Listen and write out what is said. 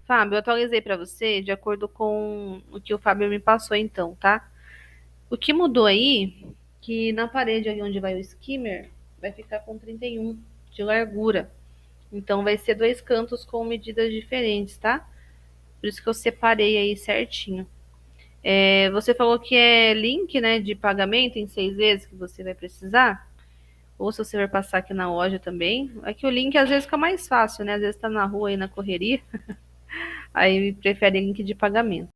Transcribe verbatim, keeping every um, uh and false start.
Fábio, eu atualizei para você de acordo com o que o Fábio me passou então, tá? O que mudou aí, que na parede ali onde vai o skimmer, vai ficar com trinta e um de largura. Então vai ser dois cantos com medidas diferentes, tá? Por isso que eu separei aí certinho. É, você falou que é link, né, de pagamento em seis vezes que você vai precisar. Ou se você vai passar aqui na loja também. Aqui o link às vezes fica mais fácil, né? Às vezes tá na rua aí na correria. Aí prefere link de pagamento.